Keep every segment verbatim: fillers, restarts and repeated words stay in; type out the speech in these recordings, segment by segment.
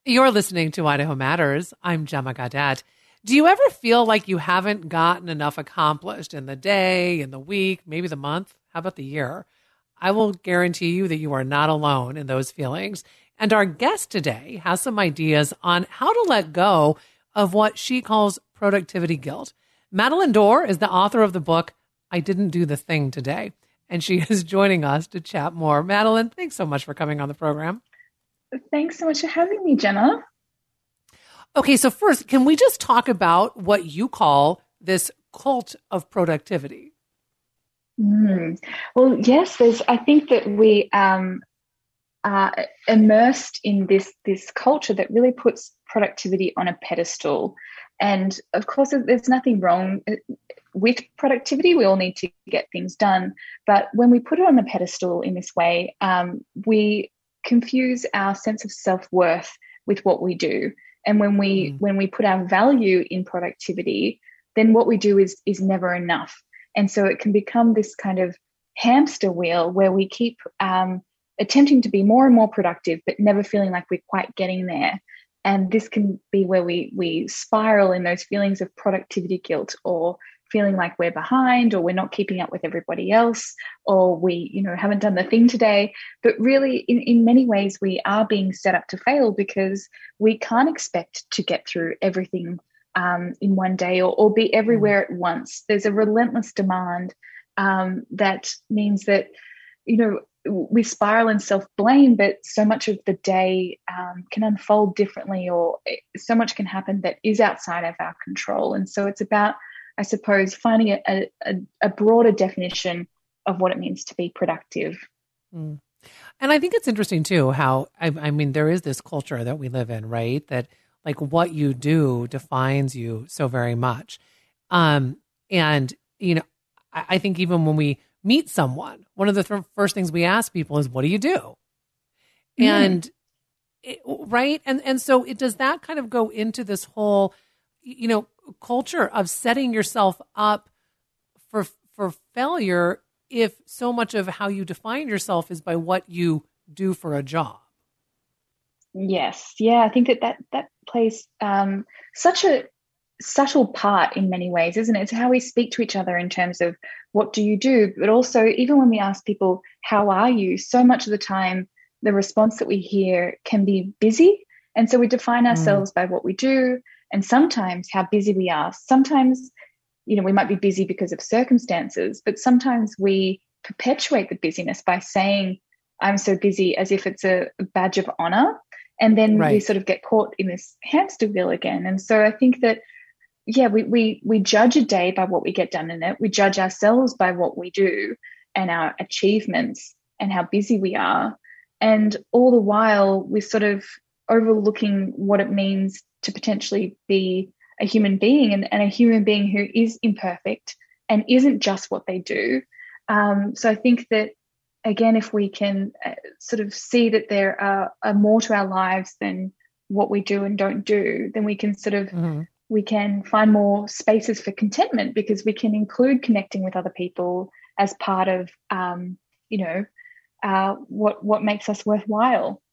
You're listening to Idaho Matters. I'm Gemma Gaudette. Do you ever feel like you haven't gotten enough accomplished in the day, in the week, maybe the month? How about the year? I will guarantee you that you are not alone in those feelings. And our guest today has some ideas on how to let go of what she calls productivity guilt. Madeline Dorr is the author of the book, I Didn't Do the Thing Today. And she is joining us to chat more. Madeline, thanks so much for coming on the program. Thanks so much for having me, Jenna. Okay, so first, can we just talk about what you call this cult of productivity? Mm. Well, yes, there's. I think that we um, are immersed in this this culture that really puts productivity on a pedestal. And of course, there's nothing wrong with productivity. We all need to get things done. But when we put it on a pedestal in this way, um, we confuse our sense of self-worth with what we do. And when we mm. when we put our value in productivity, then what we do is is never enough. And so it can become this kind of hamster wheel where we keep um, attempting to be more and more productive, but never feeling like we're quite getting there. And this can be where we we spiral in those feelings of productivity guilt, or feeling like we're behind, or we're not keeping up with everybody else, or we, you know, haven't done the thing today. But really, in, in many ways, we are being set up to fail because we can't expect to get through everything um, in one day, or, or be everywhere at once. There's a relentless demand um, that means that, you know, we spiral in self-blame, but so much of the day um, can unfold differently, or so much can happen that is outside of our control. And so it's about, I suppose, finding a, a, a broader definition of what it means to be productive. Mm. And I think it's interesting too, how, I, I mean, there is this culture that we live in, right? That like what you do defines you so very much. Um, and, you know, I, I think even when we meet someone, one of the th- first things we ask people is, what do you do? Mm. And, it, right. And, and so it does that kind of go into this whole, you know, culture of setting yourself up for for failure if so much of how you define yourself is by what you do for a job. Yes. Yeah, I think that that, that plays um, such a subtle part in many ways, isn't it? It's how we speak to each other in terms of what do you do, but also even when we ask people, how are you? So much of the time, the response that we hear can be busy. And so we define ourselves mm. by what we do, and sometimes how busy we are. Sometimes, you know, we might be busy because of circumstances, but sometimes we perpetuate the busyness by saying, I'm so busy, as if it's a badge of honor. And then right. we sort of get caught in this hamster wheel again. And so I think that, yeah, we, we, we judge a day by what we get done in it. We judge ourselves by what we do and our achievements and how busy we are. And all the while we're sort of overlooking what it means to potentially be a human being, and, and a human being who is imperfect and isn't just what they do. Um, so I think that, again, if we can uh, sort of see that there are, are more to our lives than what we do and don't do, then we can sort of, mm-hmm. we can find more spaces for contentment, because we can include connecting with other people as part of, um, you know, uh, what, what makes us worthwhile.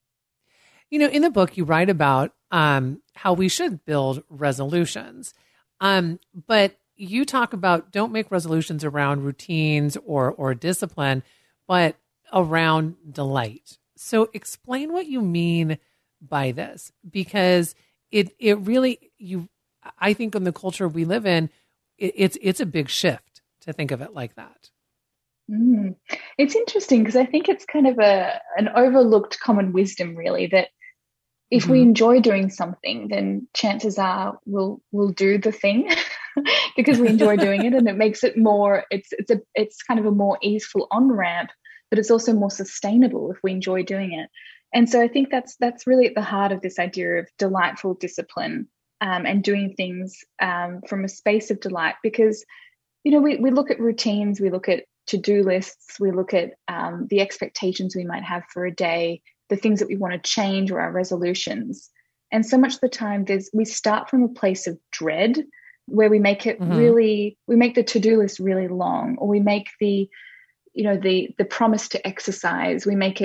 You know, in the book, you write about um, how we should build resolutions. Um, but you talk about don't make resolutions around routines or or discipline, but around delight. So explain what you mean by this, because it it really, you, I think in the culture we live in, it, it's it's a big shift to think of it like that. Mm. It's interesting because I think it's kind of a an overlooked common wisdom, really, that if mm-hmm. we enjoy doing something, then chances are we'll we'll do the thing because we enjoy doing it, and it makes it more. It's it's a it's kind of a more easeful on ramp, but it's also more sustainable if we enjoy doing it. And so I think that's that's really at the heart of this idea of delightful discipline um, and doing things um, from a space of delight. Because you know we we look at routines, we look at to-do lists, we look at um, the expectations we might have for a day, the things that we want to change, or our resolutions. And so much of the time there's we start from a place of dread, where we make it mm-hmm. really, we make the to-do list really long, or we make the, you know, the the promise to exercise, we make it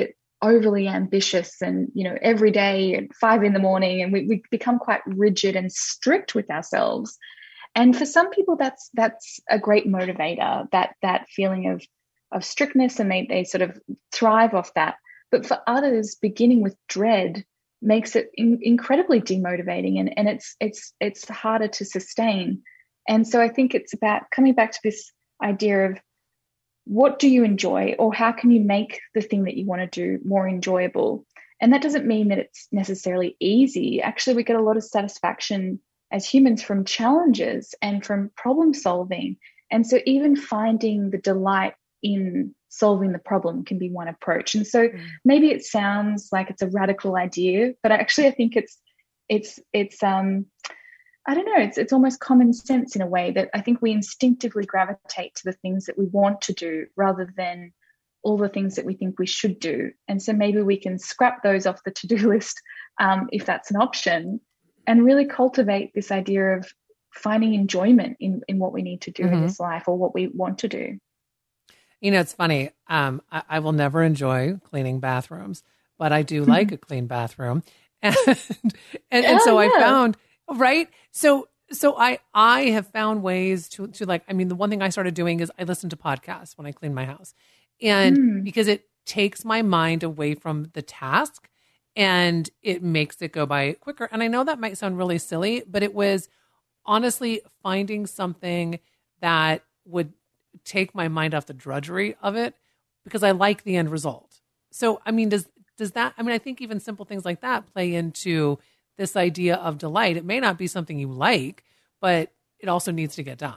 overly ambitious and, you know, every day at five in the morning, and we, we become quite rigid and strict with ourselves. And for some people, that's that's a great motivator, that that feeling of of strictness, and they they sort of thrive off that. But for others, beginning with dread makes it in, incredibly demotivating, and, and it's it's it's harder to sustain. And so I think it's about coming back to this idea of, what do you enjoy, or how can you make the thing that you want to do more enjoyable? And that doesn't mean that it's necessarily easy. Actually, we get a lot of satisfaction as humans from challenges and from problem solving. And so even finding the delight in solving the problem can be one approach. And so mm. maybe it sounds like it's a radical idea, but actually I think it's it's it's um I don't know, it's it's almost common sense in a way, that I think we instinctively gravitate to the things that we want to do rather than all the things that we think we should do. And so maybe we can scrap those off the to-do list um, if that's an option, and really cultivate this idea of finding enjoyment in, in what we need to do mm-hmm. in this life, or what we want to do. You know, it's funny. Um, I, I will never enjoy cleaning bathrooms, but I do like a clean bathroom. And, and, and oh, so yeah. I found, right. So, so I, I have found ways to, to like, I mean, the one thing I started doing is I listen to podcasts when I clean my house, and mm. because it takes my mind away from the task and it makes it go by quicker. And I know that might sound really silly, but it was honestly finding something that would take my mind off the drudgery of it, because I like the end result. So, I mean, does, does that, I mean, I think even simple things like that play into this idea of delight. It may not be something you like, but it also needs to get done.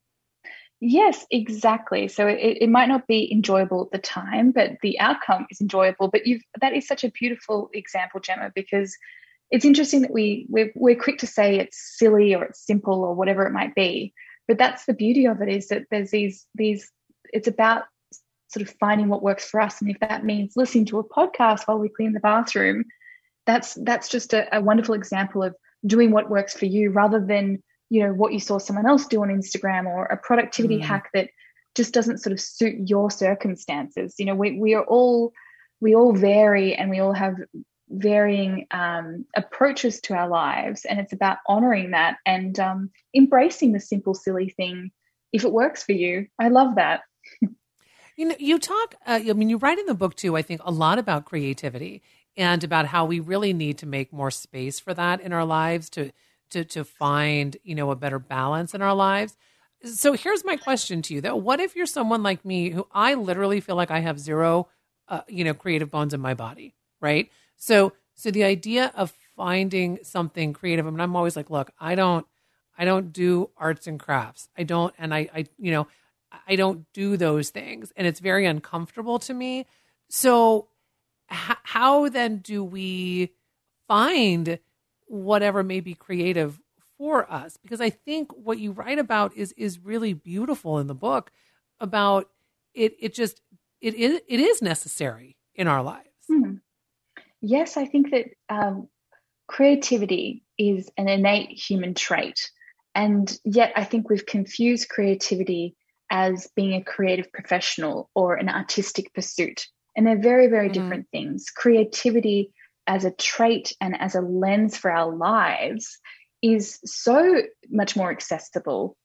Yes, exactly. So it, it might not be enjoyable at the time, but the outcome is enjoyable. But you've, that is such a beautiful example, Gemma, because it's interesting that we, we're, we're quick to say it's silly or it's simple or whatever it might be. But that's the beauty of it, is that there's these, these, it's about sort of finding what works for us. And if that means listening to a podcast while we clean the bathroom, that's, that's just a, a wonderful example of doing what works for you, rather than, you know, what you saw someone else do on Instagram, or a productivity mm. hack that just doesn't sort of suit your circumstances. You know, we, we are all, we all vary, and we all have varying um, approaches to our lives, and it's about honoring that and um, embracing the simple, silly thing if it works for you. I love that. You know, you talk, uh, I mean, you write in the book too, I think, a lot about creativity and about how we really need to make more space for that in our lives to, to, to find, you know, a better balance in our lives. So here's my question to you though. What if you're someone like me, who I literally feel like I have zero, uh, you know, creative bones in my body, right? So, so the idea of finding something creative, I mean, I'm always like, look, I don't, I don't do arts and crafts. I don't, and I, I, you know, I don't do those things, and it's very uncomfortable to me. So h- how then do we find whatever may be creative for us? Because I think what you write about is, is really beautiful in the book about it. It just, it is, it is necessary in our lives. Hmm. Yes, I think that um, creativity is an innate human trait. And yet I think we've confused creativity as being a creative professional or an artistic pursuit. And they're very, very mm-hmm. different things. Creativity as a trait and as a lens for our lives is so much more accessible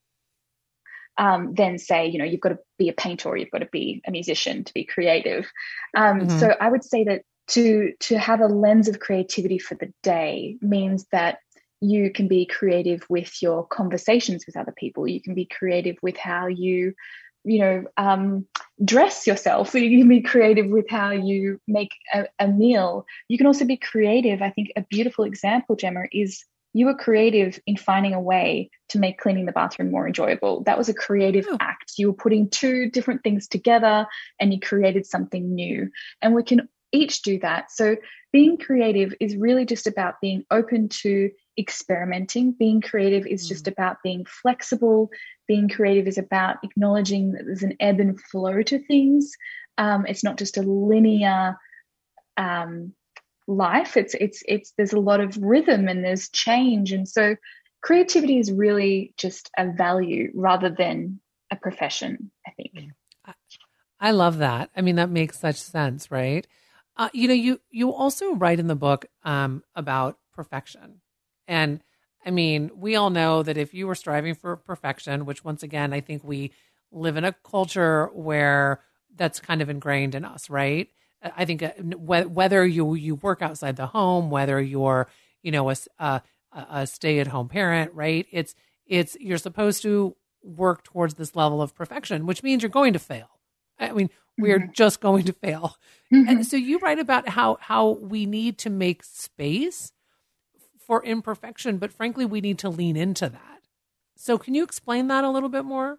um, than, say, you know, you've got to be a painter or you've got to be a musician to be creative. Um, mm-hmm. So I would say that To to have a lens of creativity for the day means that you can be creative with your conversations with other people. You can be creative with how you, you know, um, dress yourself. You can be creative with how you make a, a meal. You can also be creative. I think a beautiful example, Gemma, is you were creative in finding a way to make cleaning the bathroom more enjoyable. That was a creative oh. act. You were putting two different things together and you created something new. And we can each do that. So being creative is really just about being open to experimenting. Being creative is mm. just about being flexible. Being creative is about acknowledging that there's an ebb and flow to things. Um, it's not just a linear um, life. It's it's it's there's a lot of rhythm and there's change. And so creativity is really just a value rather than a profession, I think. I, I love that. I mean, that makes such sense, right? Uh, you know, you you also write in the book um, about perfection. And I mean, we all know that if you were striving for perfection, which once again, I think we live in a culture where that's kind of ingrained in us, right? I think uh, whether you, you work outside the home, whether you're, you know, a, a, a stay-at-home parent, right? It's, it's, you're supposed to work towards this level of perfection, which means you're going to fail. I mean, we're mm-hmm. just going to fail. Mm-hmm. And so you write about how, how we need to make space for imperfection, but frankly, we need to lean into that. So can you explain that a little bit more?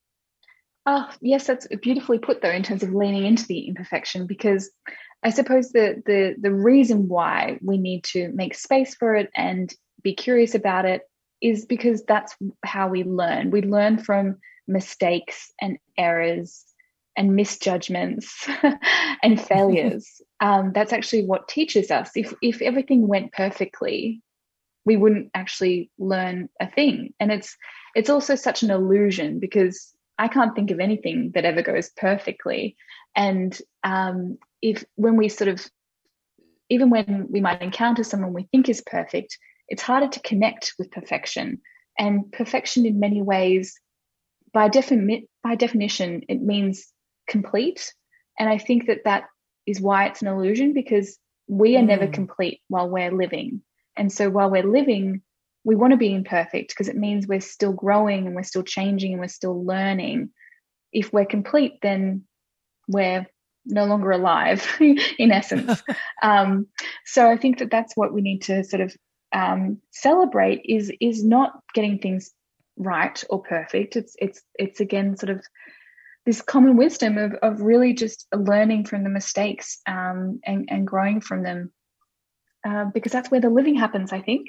Oh, yes, that's beautifully put, though, in terms of leaning into the imperfection, because I suppose the the the reason why we need to make space for it and be curious about it is because that's how we learn. We learn from mistakes and errors and misjudgments and failures. um, that's actually what teaches us. If if everything went perfectly, we wouldn't actually learn a thing. And it's it's also such an illusion, because I can't think of anything that ever goes perfectly. And um, if when we sort of, even when we might encounter someone we think is perfect, it's harder to connect with perfection. And perfection in many ways, by, defini- by definition, it means complete. And I think that that is why it's an illusion, because we are mm. never complete while we're living. And so while we're living, we want to be imperfect because it means we're still growing and we're still changing and we're still learning. If we're complete, then we're no longer alive, in essence. um, so I think that that's what we need to sort of um, celebrate is is not getting things right or perfect. It's it's it's again sort of this common wisdom of of really just learning from the mistakes um, and and growing from them, uh, because that's where the living happens, I think.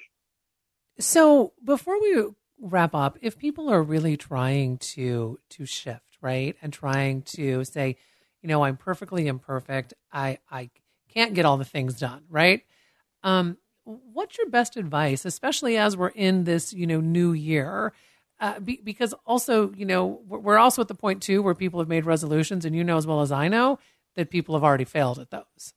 So before we wrap up, if people are really trying to to shift, right, and trying to say, you know, I'm perfectly imperfect, I I can't get all the things done, right? Um, what's your best advice, especially as we're in this, you know, new year? Uh, be, because also, you know, we're also at the point too where people have made resolutions, and you know as well as I know that people have already failed at those.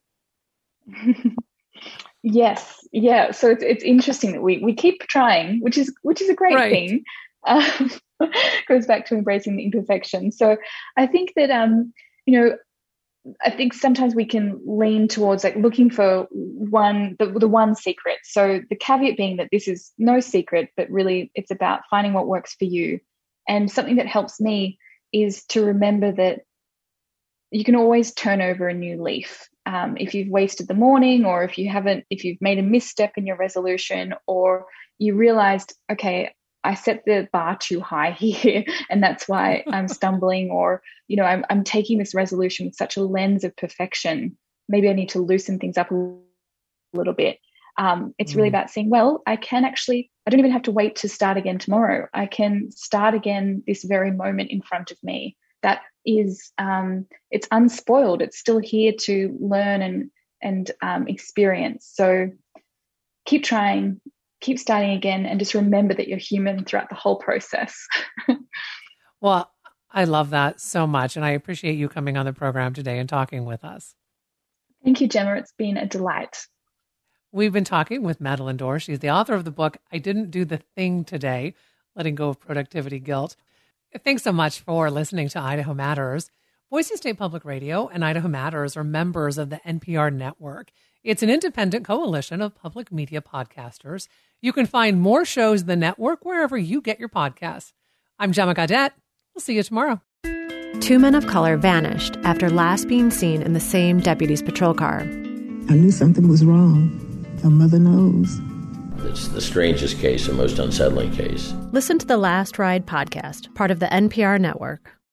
Yes, yeah. So it's it's interesting that we we keep trying, which is which is a great right. thing. Um, goes back to embracing the imperfection. So I think that um you know I think sometimes we can lean towards like looking for one the the one secret. So the caveat being that this is no secret, but really it's about finding what works for you. And something that helps me is to remember that you can always turn over a new leaf. Um, if you've wasted the morning, or if you haven't, if you've made a misstep in your resolution, or you realized, okay, I set the bar too high here and that's why I'm stumbling, or, you know, I'm, I'm taking this resolution with such a lens of perfection. Maybe I need to loosen things up a little bit. Um, it's mm. really about saying, well, I can actually, I don't even have to wait to start again tomorrow. I can start again this very moment in front of me. That is, um, it's unspoiled. It's still here to learn and and um, experience. So keep trying, keep starting again, and just remember that you're human throughout the whole process. Well, I love that so much, and I appreciate you coming on the program today and talking with us. Thank you, Gemma. It's been a delight. We've been talking with Madeline Dorr. She's the author of the book, I Didn't Do the Thing Today, Letting Go of Productivity Guilt. Thanks so much for listening to Idaho Matters. Boise State Public Radio and Idaho Matters are members of the N P R network. It's an independent coalition of public media podcasters. You can find more shows in the network wherever you get your podcasts. I'm Gemma Gaudette. We'll see you tomorrow. Two men of color vanished after last being seen in the same deputy's patrol car. I knew something was wrong. A mother knows. It's the strangest case, the most unsettling case. Listen to the Last Ride podcast, part of the N P R network.